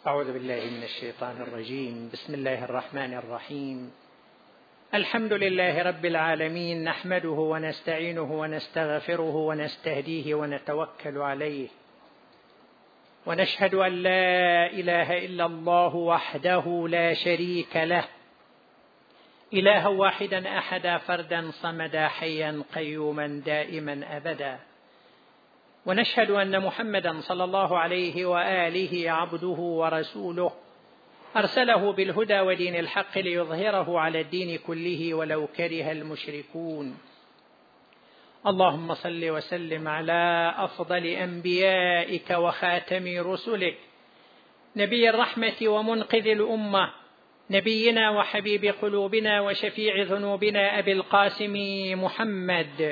أعوذ بالله من الشيطان الرجيم. بسم الله الرحمن الرحيم. الحمد لله رب العالمين، نحمده ونستعينه ونستغفره ونستهديه ونتوكل عليه، ونشهد أن لا إله إلا الله وحده لا شريك له، إلها واحدا أحدا فردا صمدا حيا قيوما دائما أبدا، ونشهد أن محمدا صلى الله عليه وآله عبده ورسوله، أرسله بالهدى ودين الحق ليظهره على الدين كله ولو كره المشركون. اللهم صل وسلم على أفضل أنبيائك وخاتم رسلك، نبي الرحمة ومنقذ الأمة، نبينا وحبيب قلوبنا وشفيع ذنوبنا أبي القاسم محمد.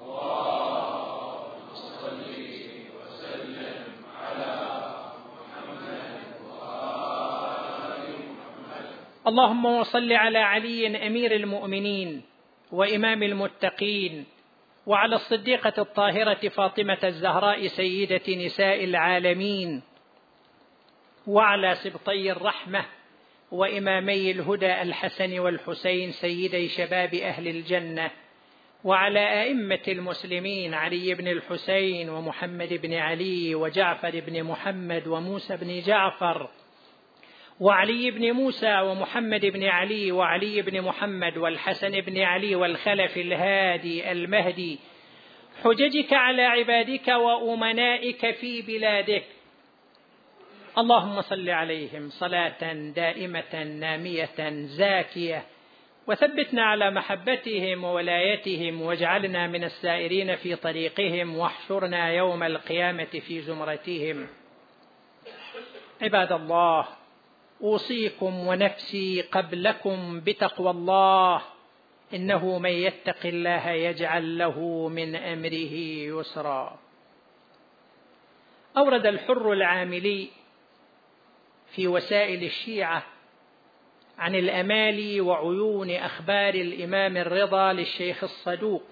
اللهم صل على علي أمير المؤمنين وإمام المتقين، وعلى الصديقة الطاهرة فاطمة الزهراء سيدة نساء العالمين، وعلى سبطي الرحمة وإمامي الهدى الحسن والحسين سيدي شباب أهل الجنة، وعلى أئمة المسلمين علي بن الحسين ومحمد بن علي وجعفر بن محمد وموسى بن جعفر وعلي بن موسى ومحمد بن علي وعلي بن محمد والحسن بن علي والخلف الهادي المهدي، حججك على عبادك وأمنائك في بلادك. اللهم صل عليهم صلاة دائمة نامية زاكية، وثبتنا على محبتهم وولايتهم، واجعلنا من السائرين في طريقهم، واحشرنا يوم القيامة في زمرتهم. عباد الله، أوصيكم ونفسي قبلكم بتقوى الله، إنه من يتق الله يجعل له من أمره يسرا. أورد الحر العاملي في وسائل الشيعة عن الأمالي وعيون أخبار الإمام الرضا للشيخ الصدوق،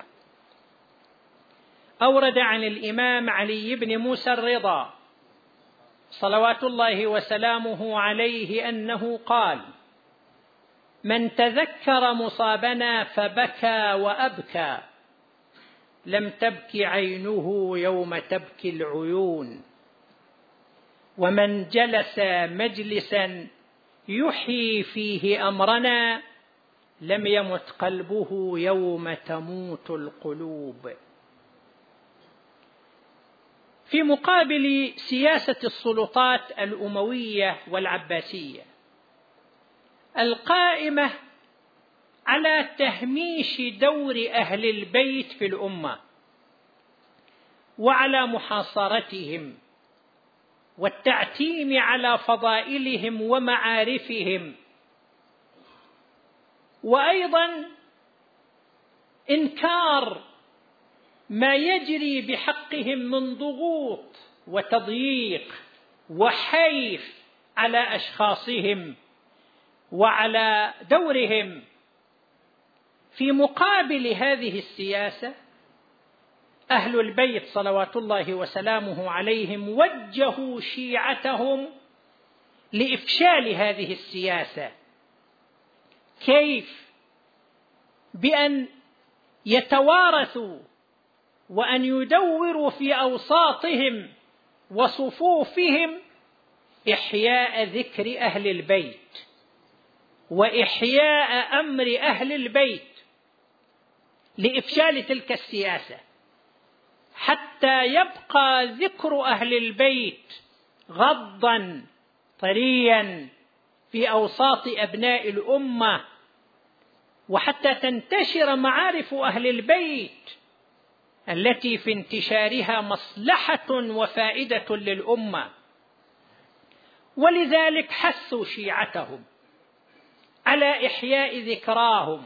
أورد عن الإمام علي بن موسى الرضا صلوات الله وسلامه عليه أنه قال: من تذكر مصابنا فبكى وأبكى لم تبكي عينه يوم تبكي العيون، ومن جلس مجلسا يحيي فيه أمرنا لم يمت قلبه يوم تموت القلوب. في مقابل سياسة السلطات الأموية والعباسية القائمة على تهميش دور أهل البيت في الأمة وعلى محاصرتهم والتعتيم على فضائلهم ومعارفهم، وأيضا إنكار ما يجري بحقهم من ضغوط وتضييق وحيف على أشخاصهم وعلى دورهم. في مقابل هذه السياسة أهل البيت صلوات الله وسلامه عليهم وجهوا شيعتهم لإفشال هذه السياسة. كيف؟ بأن يتوارثوا وأن يدوروا في أوساطهم وصفوفهم إحياء ذكر أهل البيت وإحياء أمر أهل البيت لإفشال تلك السياسة، حتى يبقى ذكر أهل البيت غضا طريا في أوساط أبناء الأمة، وحتى تنتشر معارف أهل البيت التي في انتشارها مصلحة وفائدة للأمة. ولذلك حثوا شيعتهم على إحياء ذكراهم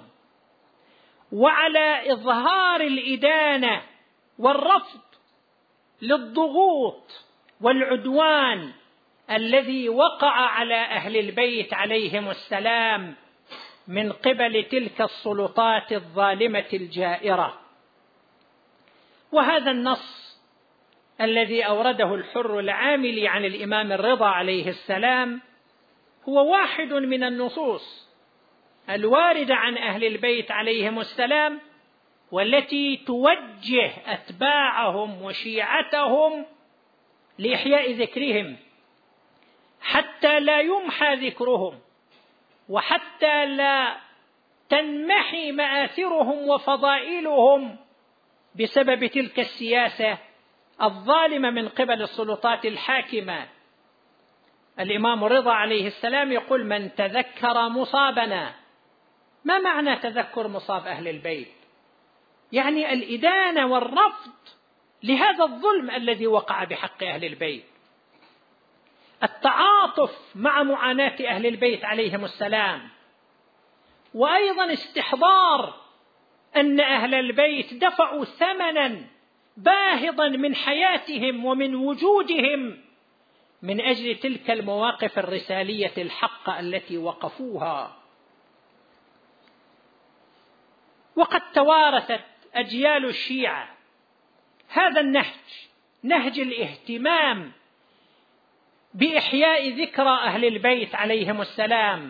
وعلى إظهار الإدانة والرفض للضغوط والعدوان الذي وقع على أهل البيت عليهم السلام من قبل تلك السلطات الظالمة الجائرة. وهذا النص الذي أورده الحر العاملي عن الإمام الرضا عليه السلام هو واحد من النصوص الواردة عن أهل البيت عليهم السلام، والتي توجه أتباعهم وشيعتهم لإحياء ذكرهم حتى لا يمحى ذكرهم، وحتى لا تنمحي مآثرهم وفضائلهم بسبب تلك السياسة الظالمة من قبل السلطات الحاكمة. الإمام الرضا عليه السلام يقول: من تذكر مصابنا. ما معنى تذكر مصاب أهل البيت؟ يعني الإدانة والرفض لهذا الظلم الذي وقع بحق أهل البيت، التعاطف مع معاناة أهل البيت عليهم السلام، وأيضا استحضار أن أهل البيت دفعوا ثمنا باهظا من حياتهم ومن وجودهم من أجل تلك المواقف الرسالية الحقة التي وقفوها. وقد توارثت أجيال الشيعة هذا النهج، نهج الاهتمام بإحياء ذكرى أهل البيت عليهم السلام،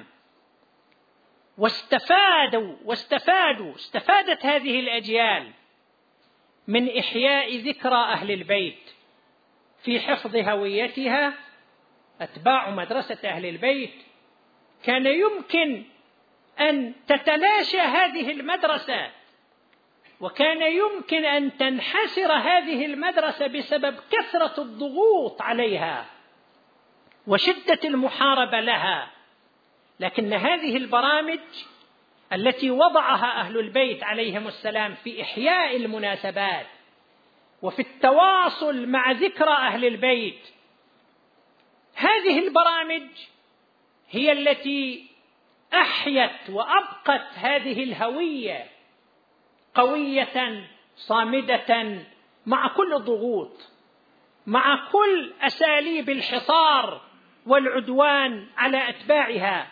استفادت هذه الأجيال من إحياء ذكرى أهل البيت في حفظ هويتها. أتباع مدرسة أهل البيت كان يمكن أن تتلاشى هذه المدرسة، وكان يمكن أن تنحسر هذه المدرسة بسبب كثرة الضغوط عليها وشدة المحاربة لها. لكن هذه البرامج التي وضعها أهل البيت عليهم السلام في إحياء المناسبات وفي التواصل مع ذكرى أهل البيت، هذه البرامج هي التي أحيت وأبقت هذه الهوية قوية صامدة مع كل الضغوط، مع كل أساليب الحصار والعدوان على أتباعها.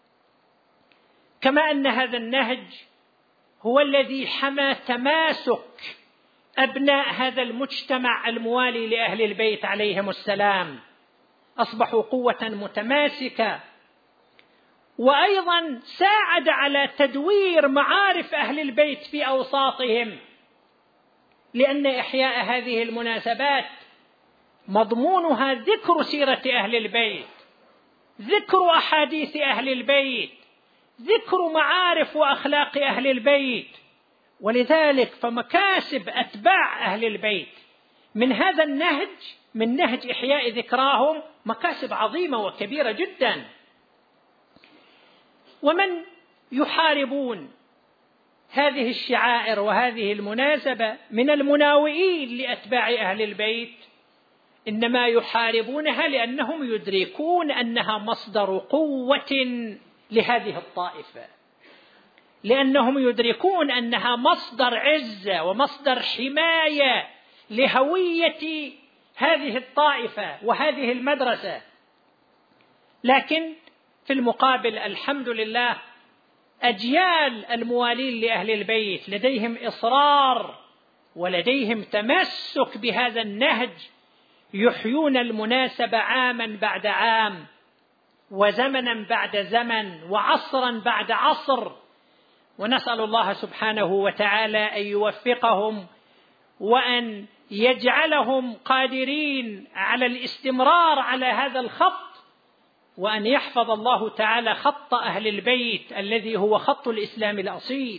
كما أن هذا النهج هو الذي حمى تماسك أبناء هذا المجتمع الموالي لأهل البيت عليهم السلام، أصبحوا قوة متماسكة، وأيضا ساعد على تدوير معارف أهل البيت في أوساطهم، لأن إحياء هذه المناسبات مضمونها ذكر سيرة أهل البيت، ذكر أحاديث أهل البيت، ذكر معارف وأخلاق أهل البيت. ولذلك فمكاسب أتباع أهل البيت من هذا النهج، من نهج إحياء ذكراهم، مكاسب عظيمة وكبيرة جدا. ومن يحاربون هذه الشعائر وهذه المناسبة من المناوئين لأتباع أهل البيت إنما يحاربونها لأنهم يدركون أنها مصدر قوة لهذه الطائفة، لأنهم يدركون أنها مصدر عزة ومصدر حماية لهوية هذه الطائفة وهذه المدرسة. لكن في المقابل الحمد لله أجيال الموالين لأهل البيت لديهم إصرار ولديهم تمسك بهذا النهج، يحيون المناسبة عاما بعد عام وزمنا بعد زمن وعصرا بعد عصر. ونسأل الله سبحانه وتعالى أن يوفقهم وأن يجعلهم قادرين على الاستمرار على هذا الخط، وأن يحفظ الله تعالى خط أهل البيت الذي هو خط الإسلام الأصيل.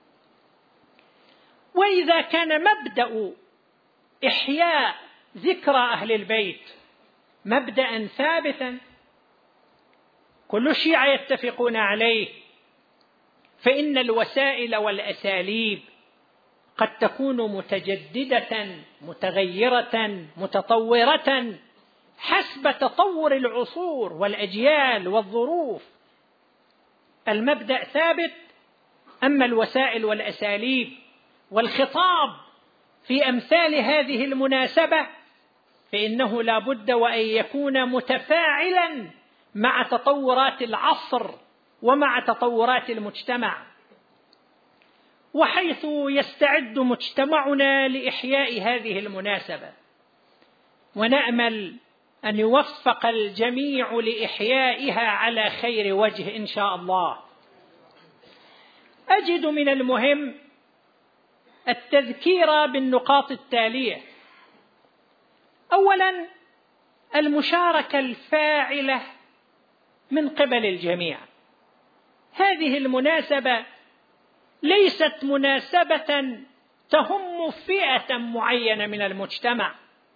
وإذا كان مبدأ إحياء ذكرى أهل البيت مبدأ ثابتا كل الشيعة يتفقون عليه، فإن الوسائل والأساليب قد تكون متجددة متغيرة متطورة حسب تطور العصور والأجيال والظروف. المبدأ ثابت، أما الوسائل والأساليب والخطاب في أمثال هذه المناسبة فإنه لا بد وأن يكون متفاعلا مع تطورات العصر ومع تطورات المجتمع. وحيث يستعد مجتمعنا لإحياء هذه المناسبة ونأمل أن يوفق الجميع لإحيائها على خير وجه إن شاء الله. أجد من المهم التذكير بالنقاط التالية. أولا، المشاركة الفاعلة من قبل الجميع. هذه المناسبة ليست مناسبة تهم فئة معينة من المجتمع،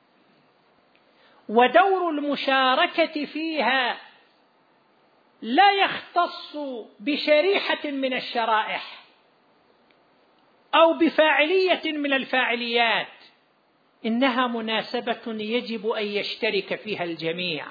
ودور المشاركة فيها لا يختص بشريحة من الشرائح أو بفاعلية من الفاعليات، إنها مناسبة يجب أن يشترك فيها الجميع.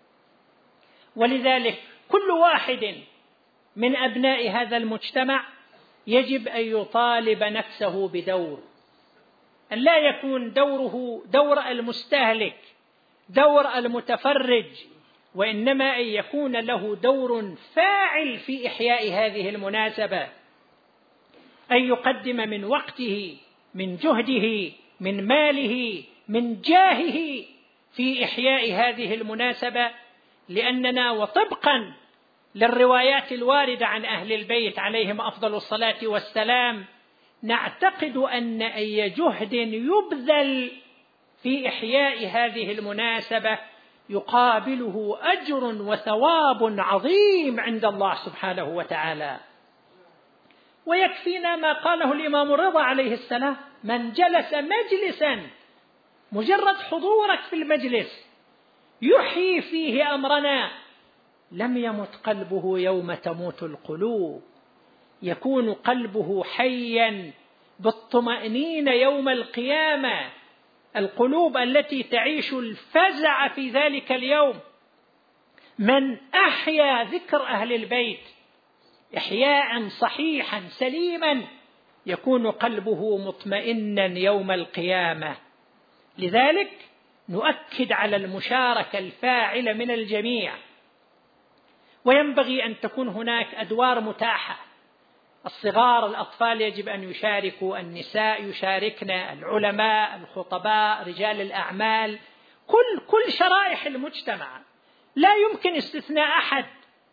ولذلك كل واحد من أبناء هذا المجتمع يجب أن يطالب نفسه بدور، أن لا يكون دوره دور المستهلك، دور المتفرج، وإنما أن يكون له دور فاعل في إحياء هذه المناسبة، أن يقدم من وقته، من جهده، من ماله، من جاهه في إحياء هذه المناسبة. لأننا وطبقا للروايات الواردة عن أهل البيت عليهم أفضل الصلاة والسلام نعتقد أن أي جهد يبذل في إحياء هذه المناسبة يقابله أجر وثواب عظيم عند الله سبحانه وتعالى. ويكفينا ما قاله الإمام الرضا عليه السلام: من جلس مجلسا، مجرد حضورك في المجلس يحيي فيه أمرنا، لم يمت قلبه يوم تموت القلوب، يكون قلبه حيا بالطمأنينة يوم القيامة. القلوب التي تعيش الفزع في ذلك اليوم، من أحيا ذكر أهل البيت إحياء صحيحا سليما يكون قلبه مطمئنا يوم القيامة. لذلك نؤكد على المشاركة الفاعلة من الجميع، وينبغي أن تكون هناك أدوار متاحة. الصغار، الأطفال يجب أن يشاركوا، النساء يشاركن، العلماء، الخطباء، رجال الأعمال، كل شرائح المجتمع، لا يمكن استثناء أحد.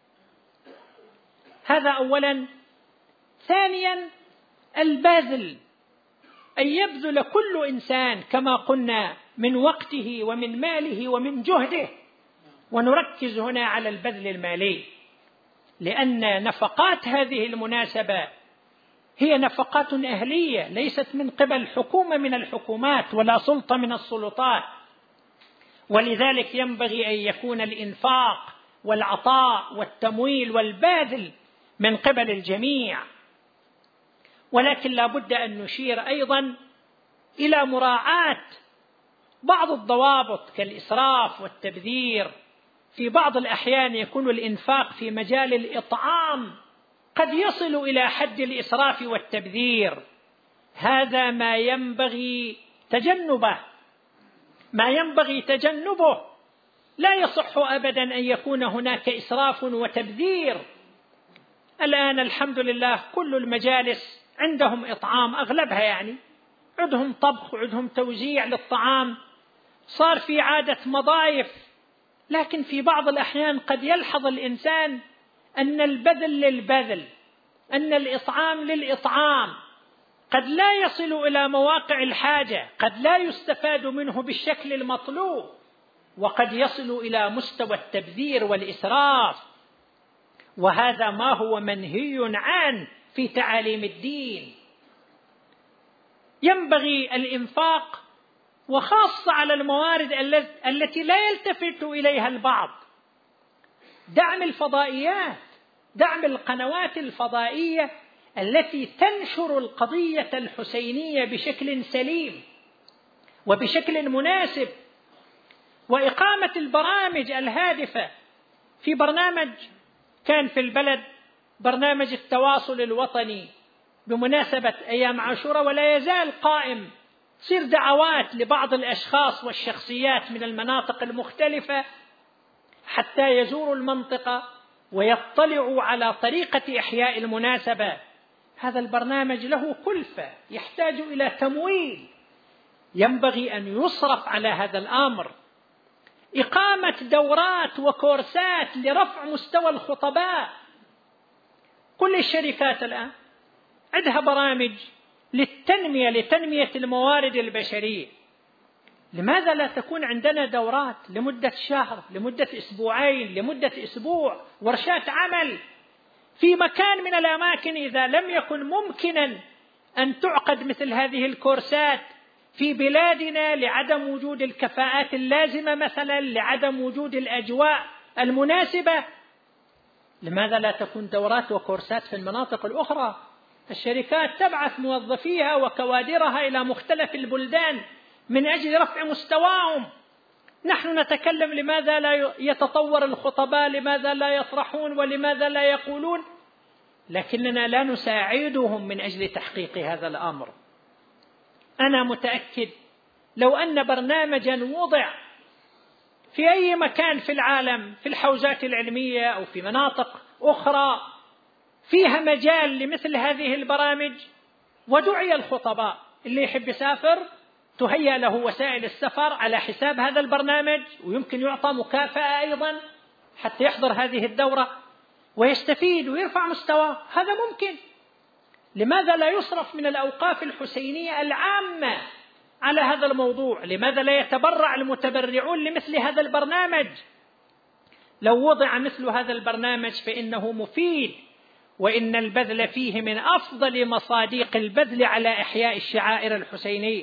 هذا أولا. ثانيا، البذل، أن يبذل كل إنسان كما قلنا من وقته ومن ماله ومن جهده، ونركز هنا على البذل المالي، لأن نفقات هذه المناسبة هي نفقات أهلية، ليست من قبل حكومة من الحكومات ولا سلطة من السلطات، ولذلك ينبغي أن يكون الإنفاق والعطاء والتمويل والبذل من قبل الجميع. ولكن لا بد أن نشير أيضا إلى مراعاة بعض الضوابط كالإسراف والتبذير. في بعض الأحيان يكون الإنفاق في مجال الإطعام قد يصل إلى حد الإسراف والتبذير، هذا ما ينبغي تجنبه. لا يصح أبدا أن يكون هناك إسراف وتبذير. الآن الحمد لله كل المجالس عندهم إطعام، أغلبها يعني عندهم طبخ وعندهم توزيع للطعام، صار في عادة مضايف. لكن في بعض الأحيان قد يلحظ الإنسان أن البذل للبذل، أن الإطعام للإطعام قد لا يصل إلى مواقع الحاجة، قد لا يستفاد منه بالشكل المطلوب، وقد يصل إلى مستوى التبذير والإسراف، وهذا ما هو منهي عنه في تعاليم الدين. ينبغي الإنفاق، وخاصة على الموارد التي لا يلتفت إليها البعض. دعم الفضائيات، دعم القنوات الفضائية التي تنشر القضية الحسينية بشكل سليم وبشكل مناسب، وإقامة البرامج الهادفة. في برنامج كان في البلد برنامج التواصل الوطني بمناسبة أيام عاشوراء، ولا يزال قائم، تصير دعوات لبعض الأشخاص والشخصيات من المناطق المختلفة حتى يزوروا المنطقة ويطلعوا على طريقة إحياء المناسبة. هذا البرنامج له كلفة، يحتاج إلى تمويل، ينبغي أن يصرف على هذا الأمر. إقامة دورات وكورسات لرفع مستوى الخطباء. كل الشركات الآن عندها برامج لتنمية الموارد البشرية. لماذا لا تكون عندنا دورات لمدة شهر، لمدة أسبوعين، لمدة أسبوع، ورشات عمل في مكان من الأماكن؟ إذا لم يكن ممكنا أن تعقد مثل هذه الكورسات في بلادنا لعدم وجود الكفاءات اللازمة مثلا، لعدم وجود الأجواء المناسبة، لماذا لا تكون دورات وكورسات في المناطق الأخرى؟ الشركات تبعث موظفيها وكوادرها إلى مختلف البلدان من أجل رفع مستواهم. نحن نتكلم لماذا لا يتطور الخطباء، لماذا لا يطرحون، ولماذا لا يقولون، لكننا لا نساعدهم من أجل تحقيق هذا الأمر. أنا متأكد لو أن برنامجا وضع في أي مكان في العالم، في الحوزات العلمية أو في مناطق أخرى فيها مجال لمثل هذه البرامج، ودعي الخطباء، اللي يحب يسافر تهيأ له وسائل السفر على حساب هذا البرنامج، ويمكن يعطى مكافأة أيضا حتى يحضر هذه الدورة ويستفيد ويرفع مستواه، هذا ممكن. لماذا لا يصرف من الأوقاف الحسينية العامة على هذا الموضوع؟ لماذا لا يتبرع المتبرعون لمثل هذا البرنامج؟ لو وضع مثل هذا البرنامج فإنه مفيد، وإن البذل فيه من أفضل مصادق البذل على إحياء الشعائر الحسينية.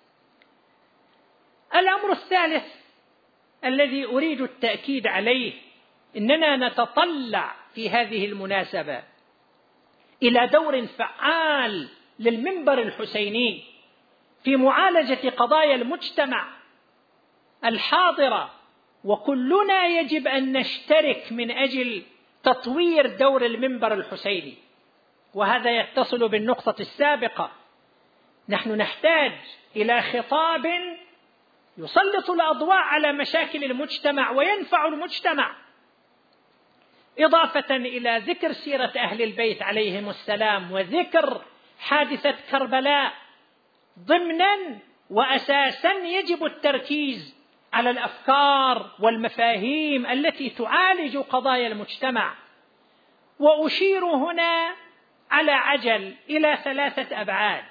الأمر الثالث الذي أريد التأكيد عليه، إننا نتطلع في هذه المناسبة إلى دور فعال للمنبر الحسيني في معالجة قضايا المجتمع الحاضرة، وكلنا يجب أن نشترك من أجل تطوير دور المنبر الحسيني. وهذا يتصل بالنقطة السابقة، نحن نحتاج إلى خطاب يسلط الأضواء على مشاكل المجتمع وينفع المجتمع، إضافة إلى ذكر سيرة أهل البيت عليهم السلام وذكر حادثة كربلاء. ضمنا وأساسا يجب التركيز على الأفكار والمفاهيم التي تعالج قضايا المجتمع. وأشير هنا على عجل إلى 3 أبعاد.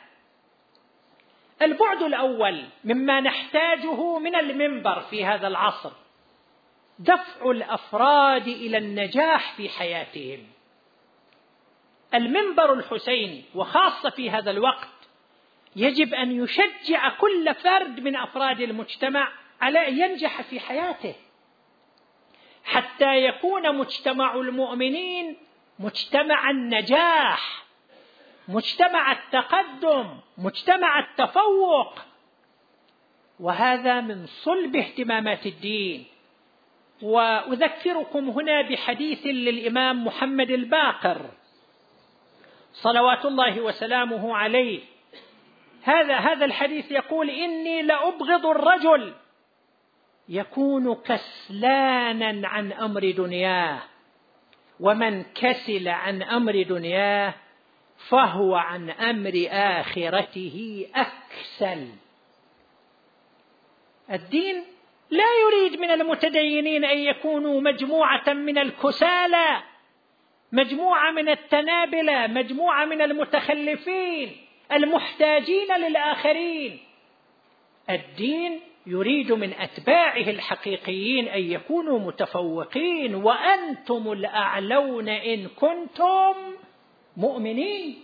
البعد الأول مما نحتاجه من المنبر في هذا العصر دفع الأفراد إلى النجاح في حياتهم. المنبر الحسيني وخاصة في هذا الوقت يجب أن يشجع كل فرد من أفراد المجتمع على أن ينجح في حياته، حتى يكون مجتمع المؤمنين مجتمع النجاح، مجتمع التقدم، مجتمع التفوق. وهذا من صلب اهتمامات الدين. وأذكركم هنا بحديث للإمام محمد الباقر صلوات الله وسلامه عليه. هذا الحديث يقول: إني لأبغض الرجل يكون كسلانا عن أمر دنياه، ومن كسل عن أمر دنياه فهو عن أمر آخرته أكسل. الدين لا يريد من المتدينين أن يكونوا مجموعة من الكسالى، مجموعة من التنابلة، مجموعة من المتخلفين المحتاجين للآخرين. الدين يريد من أتباعه الحقيقيين أن يكونوا متفوقين، وأنتم الأعلون إن كنتم مؤمنين.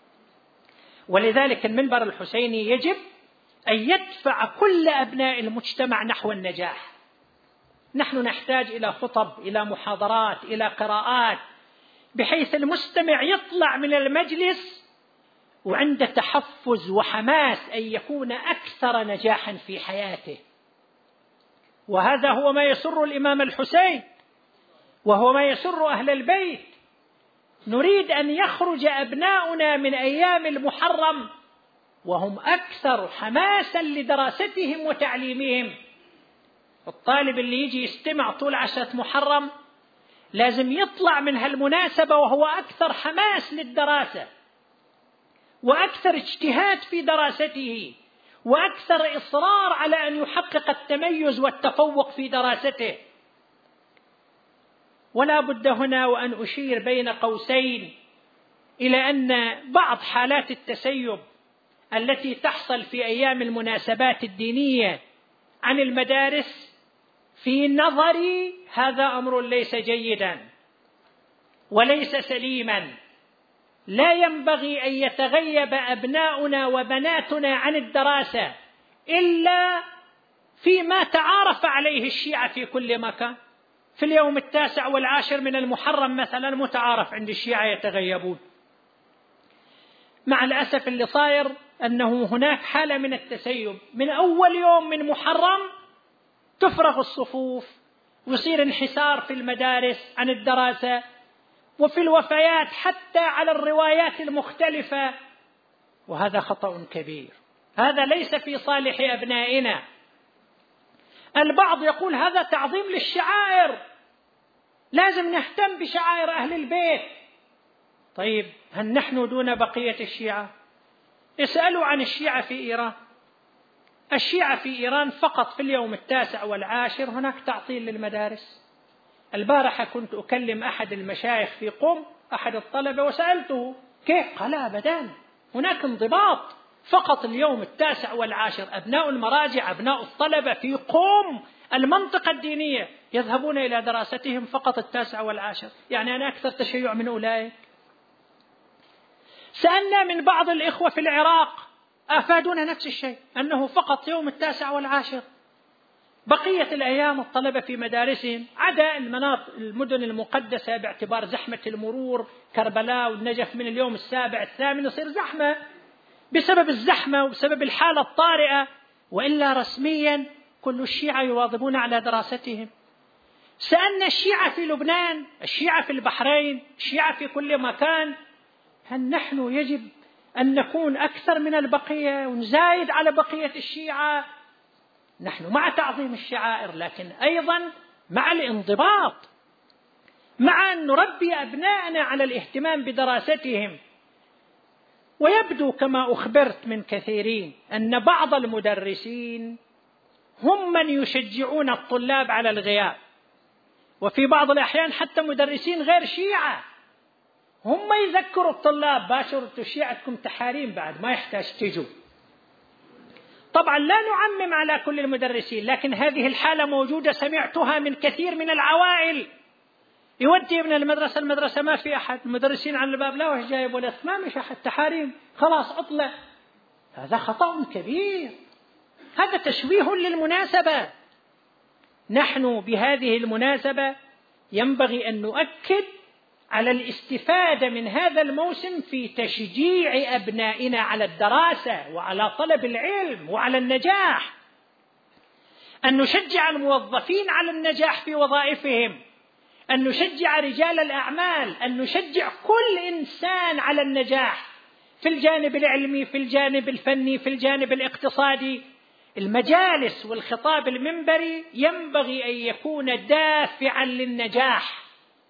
ولذلك المنبر الحسيني يجب أن يدفع كل أبناء المجتمع نحو النجاح. نحن نحتاج إلى خطب، إلى محاضرات، إلى قراءات، بحيث المستمع يطلع من المجلس وعند تحفز وحماس أن يكون أكثر نجاحا في حياته. وهذا هو ما يسر الإمام الحسين، وهو ما يسر أهل البيت. نريد أن يخرج أبناؤنا من أيام المحرم وهم أكثر حماسا لدراستهم وتعليمهم. الطالب اللي يجي يستمع طول 10 محرم لازم يطلع من هالمناسبة وهو أكثر حماس للدراسة، وأكثر اجتهاد في دراسته، وأكثر إصرار على أن يحقق التميز والتفوق في دراسته. ولا بد هنا وأن أشير بين قوسين إلى أن بعض حالات التسيب التي تحصل في أيام المناسبات الدينية عن المدارس في نظري هذا أمر ليس جيدا وليس سليما. لا ينبغي أن يتغيب أبناؤنا وبناتنا عن الدراسة إلا فيما تعارف عليه الشيعة في كل مكان. في اليوم 9 و10 من المحرم مثلا متعارف عند الشيعة يتغيبون. مع الأسف اللي صاير أنه هناك حالة من التسيب، من أول يوم من محرم تفرغ الصفوف ويصير انحسار في المدارس عن الدراسة، وفي الوفيات حتى على الروايات المختلفة، وهذا خطأ كبير. هذا ليس في صالح أبنائنا. البعض يقول هذا تعظيم للشعائر، لازم نهتم بشعائر أهل البيت. طيب هل نحن دون بقية الشيعة؟ اسألوا عن الشيعة في إيران. الشيعة في إيران فقط في اليوم 9 و10 هناك تعطيل للمدارس. البارحة كنت أكلم أحد المشايخ في قم، أحد الطلبة، وسألته كيف؟ قال أبدا، هناك انضباط فقط اليوم 9 و10. أبناء المراجع، أبناء الطلبة في قم المنطقة الدينية يذهبون إلى دراستهم فقط 9 و10. يعني أنا أكثر تشيع من أولئك. سألنا من بعض الإخوة في العراق أفادونا نفس الشيء، أنه فقط يوم 9 و10. بقية الأيام الطلبة في مدارسهم، عدا المدن المقدسة باعتبار زحمة المرور، كربلاء والنجف من اليوم 7 8 يصير زحمة بسبب الزحمة وبسبب الحالة الطارئة، وإلا رسميا كل الشيعة يواظبون على دراستهم. سألنا الشيعة في لبنان، الشيعة في البحرين، الشيعة في كل مكان، هل نحن يجب أن نكون أكثر من البقية ونزايد على بقية الشيعة؟ نحن مع تعظيم الشعائر، لكن أيضا مع الانضباط، مع أن نربي أبناءنا على الاهتمام بدراستهم. ويبدو كما أخبرت من كثيرين أن بعض المدرسين هم من يشجعون الطلاب على الغياب، وفي بعض الأحيان حتى مدرسين غير شيعة هم يذكروا الطلاب باشروا شيعتكم تحاريم بعد ما يحتاج تجوا. طبعا لا نعمم على كل المدرسين، لكن هذه الحالة موجودة، سمعتها من كثير من العوائل. يودي ابن المدرسة ما في أحد، المدرسين على الباب لا وش جايب ولا ما مش أحد، تحاريم خلاص عطلة. هذا خطأ كبير، هذا تشويه للمناسبة. نحن بهذه المناسبة ينبغي أن نؤكد على الاستفادة من هذا الموسم في تشجيع أبنائنا على الدراسة وعلى طلب العلم وعلى النجاح، أن نشجع الموظفين على النجاح في وظائفهم، أن نشجع رجال الأعمال، أن نشجع كل إنسان على النجاح في الجانب العلمي، في الجانب الفني، في الجانب الاقتصادي. المجالس والخطاب المنبري ينبغي أن يكون دافعا للنجاح.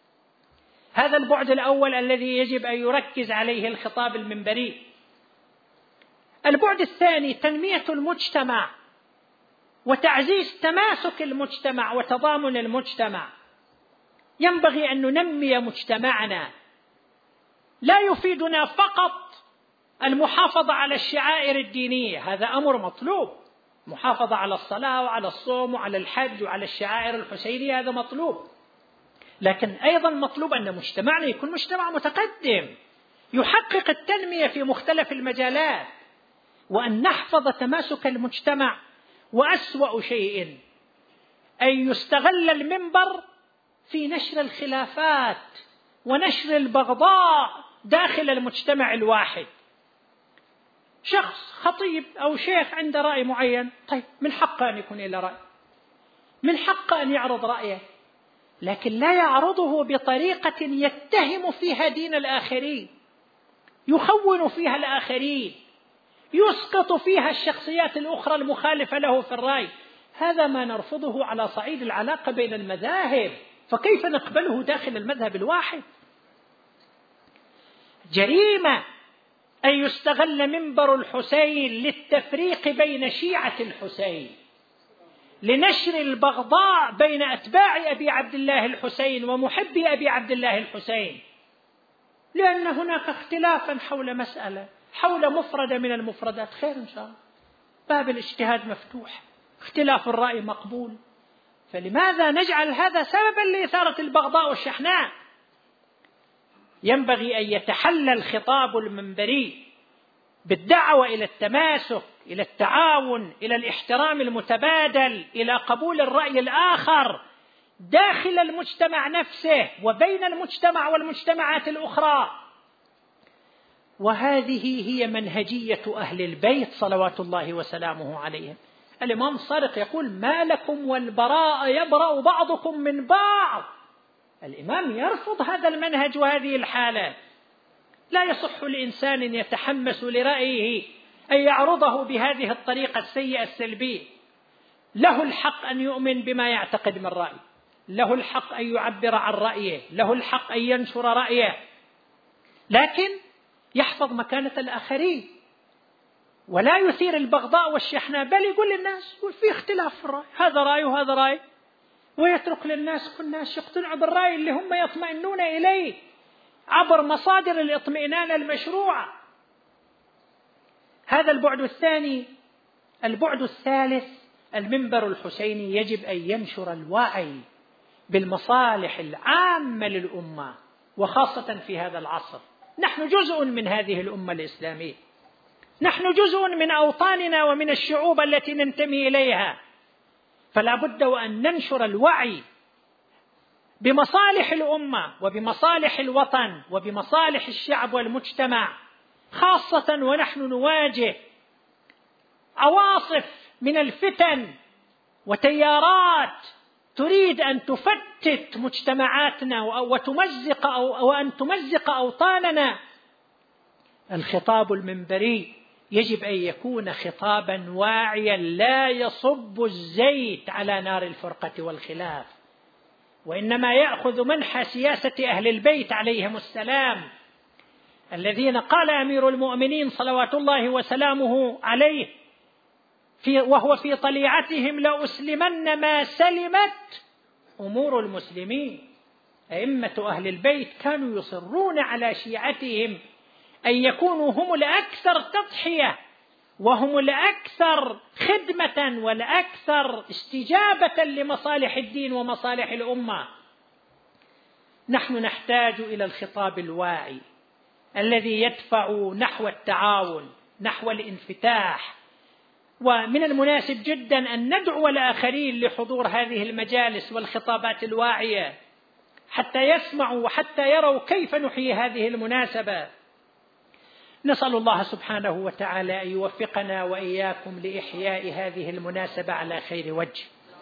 هذا البعد الأول الذي يجب أن يركز عليه الخطاب المنبري. البعد الثاني تنمية المجتمع وتعزيز تماسك المجتمع وتضامن المجتمع. ينبغي أن ننمي مجتمعنا. لا يفيدنا فقط المحافظة على الشعائر الدينية، هذا أمر مطلوب، محافظة على الصلاة وعلى الصوم وعلى الحج وعلى الشعائر الحسينية، هذا مطلوب، لكن أيضا مطلوب أن مجتمعنا يكون مجتمع متقدم يحقق التنمية في مختلف المجالات، وأن نحفظ تماسك المجتمع. وأسوأ شيء أن يستغل المنبر في نشر الخلافات ونشر البغضاء داخل المجتمع الواحد. شخص خطيب أو شيخ عنده رأي معين، طيب من حقه أن يكون له رأي، من حقه أن يعرض رأيه، لكن لا يعرضه بطريقة يتهم فيها دين الآخرين، يخون فيها الآخرين، يسقط فيها الشخصيات الأخرى المخالفة له في الرأي. هذا ما نرفضه على صعيد العلاقة بين المذاهب، فكيف نقبله داخل المذهب الواحد؟ جريمة أن يستغل منبر الحسين للتفريق بين شيعة الحسين، لنشر البغضاء بين أتباع أبي عبد الله الحسين ومحبي أبي عبد الله الحسين، لأن هناك اختلافا حول مسألة، حول مفردة من المفردات، خير إن شاء الله، باب الاجتهاد مفتوح، اختلاف الرأي مقبول، فلماذا نجعل هذا سببا لإثارة البغضاء والشحناء؟ ينبغي أن يتحلى الخطاب المنبري بالدعوة إلى التماسك، إلى التعاون، إلى الاحترام المتبادل، إلى قبول الرأي الآخر داخل المجتمع نفسه وبين المجتمع والمجتمعات الأخرى. وهذه هي منهجية أهل البيت صلوات الله وسلامه عليهم. الإمام الصادق يقول: ما لكم والبراء يبرأ بعضكم من بعض. الإمام يرفض هذا المنهج وهذه الحالة. لا يصح لإنسان يتحمس لرأيه أن يعرضه بهذه الطريقة السيئة السلبية. له الحق أن يؤمن بما يعتقد من رأي، له الحق أن يعبر عن رأيه، له الحق أن ينشر رأيه، لكن يحفظ مكانة الآخرين ولا يثير البغضاء والشحناء، بل يقول للناس في اختلاف في الرأي، هذا رأي وهذا رأي، ويترك للناس كل الناس يقتنعوا بالرأي اللي هم يطمئنون إليه عبر مصادر الاطمئنان المشروعة. هذا البعد الثاني. البعد الثالث: المنبر الحسيني يجب أن ينشر الوعي بالمصالح العامة للأمة، وخاصة في هذا العصر. نحن جزء من هذه الأمة الإسلامية، نحن جزء من أوطاننا ومن الشعوب التي ننتمي إليها، فلا بد وأن ننشر الوعي بمصالح الأمة وبمصالح الوطن وبمصالح الشعب والمجتمع، خاصة ونحن نواجه عواصف من الفتن وتيارات تريد أن تفتت مجتمعاتنا وأن تمزق أوطاننا. الخطاب المنبري يجب أن يكون خطابا واعيا لا يصب الزيت على نار الفرقة والخلاف، وإنما يأخذ منحى سياسة أهل البيت عليهم السلام، الذين قال أمير المؤمنين صلوات الله وسلامه عليه وهو في طليعتهم: لأسلمن ما سلمت أمور المسلمين. أئمة أهل البيت كانوا يصرون على شيعتهم أن يكونوا هم الأكثر تضحية وهم الأكثر خدمة والأكثر استجابة لمصالح الدين ومصالح الأمة. نحن نحتاج إلى الخطاب الواعي الذي يدفع نحو التعاون، نحو الانفتاح. ومن المناسب جدا أن ندعو الآخرين لحضور هذه المجالس والخطابات الواعية حتى يسمعوا وحتى يروا كيف نحيي هذه المناسبة. نسأل الله سبحانه وتعالى أن يوفقنا وإياكم لإحياء هذه المناسبة على خير وجه،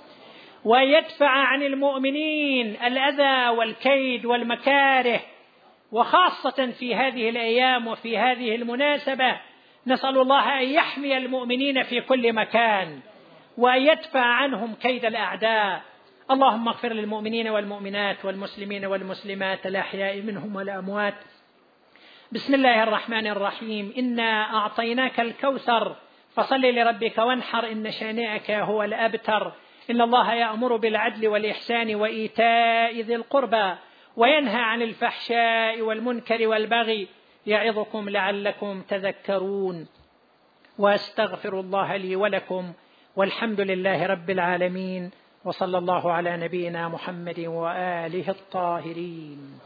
ويدفع عن المؤمنين الأذى والكيد والمكاره، وخاصة في هذه الأيام وفي هذه المناسبة نسأل الله أن يحمي المؤمنين في كل مكان وأن يدفع عنهم كيد الأعداء. اللهم اغفر للمؤمنين والمؤمنات والمسلمين والمسلمات الأحياء منهم والأموات. بسم الله الرحمن الرحيم. إنا أعطيناك الكوثر فصل لربك وانحر إن شانئك هو الأبتر. إن الله يأمر بالعدل والإحسان وإيتاء ذي القربى وينهى عن الفحشاء والمنكر والبغي يعظكم لعلكم تذكرون. وأستغفر الله لي ولكم، والحمد لله رب العالمين، وصلى الله على نبينا محمد وآله الطاهرين.